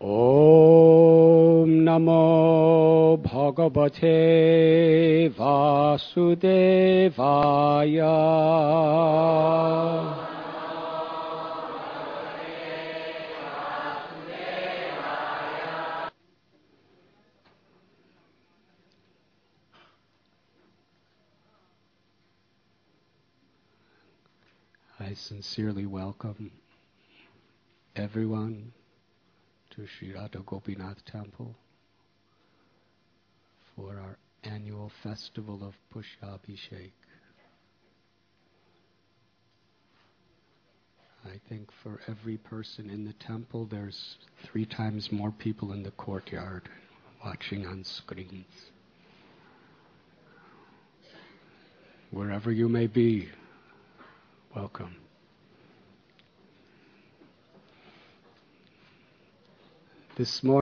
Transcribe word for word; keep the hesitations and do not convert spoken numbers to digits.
Om Namo Bhagavate Vasudevaya. I sincerely welcome everyone to Sri Radha Gopinath Temple for our annual festival of Pushabhishek. I think for every person in the temple, there's three times more people in the courtyard watching on screens. Wherever you may be, welcome. This morning,